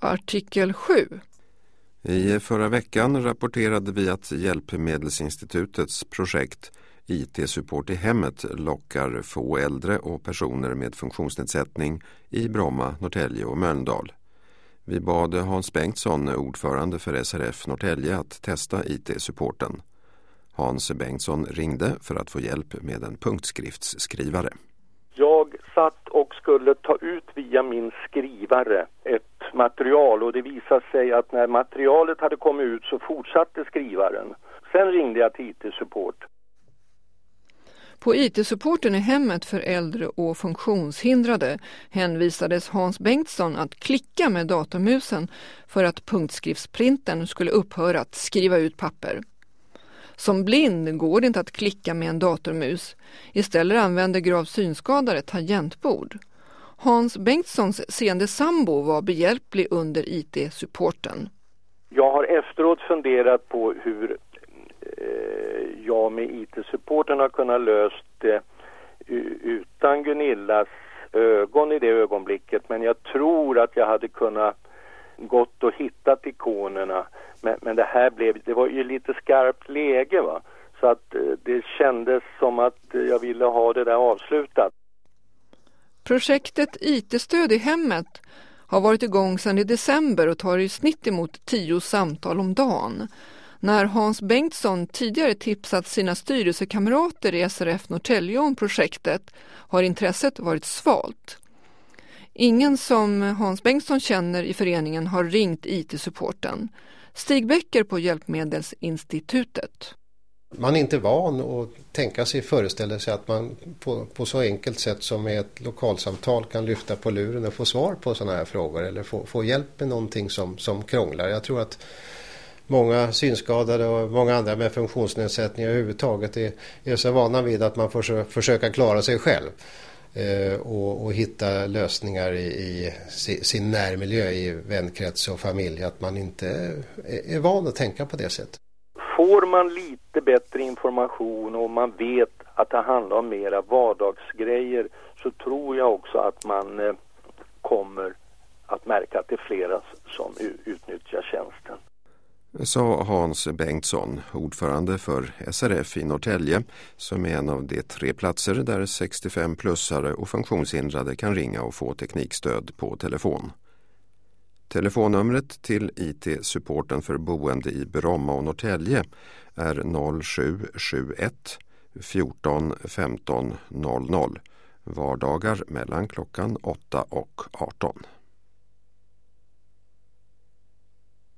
Artikel 7. I förra veckan rapporterade vi att Hjälpmedelsinstitutets projekt IT-support i hemmet lockar få äldre och personer med funktionsnedsättning i Bromma, Norrtälje och Mölndal. Vi bad Hans Bengtsson, ordförande för SRF Norrtälje, att testa IT-supporten. Hans Bengtsson ringde för att få hjälp med en punktskriftsskrivare. Jag satt och skulle ta ut via min skrivare ett material, och det visade sig att när materialet hade kommit ut så fortsatte skrivaren. Sen ringde jag till IT-support. På IT-supporten i hemmet för äldre och funktionshindrade hänvisades Hans Bengtsson att klicka med datormusen för att punktskriftsprinten skulle upphöra att skriva ut papper. Som blind går det inte att klicka med en datormus. Istället använder gravt synskadade tangentbord. Hans Bengtssons seende sambo var behjälplig under IT-supporten. Jag har efteråt funderat på hur jag med IT-supporten har kunnat löst det utan Gunillas ögon i det ögonblicket. Men jag tror att jag hade kunnat gått och hittat ikonerna. Men det var ju lite skarpt läge, va? Så att det kändes som att jag ville ha det där avslutat. Projektet IT-stöd i hemmet har varit igång sedan i december och tar i snitt emot 10 samtal om dagen. När Hans Bengtsson tidigare tipsat sina styrelsekamrater i SRF Norrtälje om projektet har intresset varit svalt. Ingen som Hans Bengtsson känner i föreningen har ringt IT-supporten. Stig Becker på Hjälpmedelsinstitutet. Man är inte van att tänka sig, föreställa sig att man på så enkelt sätt som med ett lokalsamtal kan lyfta på luren och få svar på sådana här frågor eller få hjälp med någonting som krånglar. Jag tror att många synskadade och många andra med funktionsnedsättningar överhuvudtaget är så vana vid att man får försöka klara sig själv och hitta lösningar i sin närmiljö, i vänkrets och familj, att man inte är van att tänka på det sättet. Får man lite bättre information och man vet att det handlar om mera vardagsgrejer, så tror jag också att man kommer att märka att det är flera som utnyttjar tjänsten. Sa Hans Bengtsson, ordförande för SRF i Norrtälje, som är en av de 3 platser där 65-plussare och funktionshindrade kan ringa och få teknikstöd på telefon. Telefonnumret till IT-supporten för boende i Bromma och Norrtälje är 0771 14 15 00, vardagar mellan klockan 8 och 18.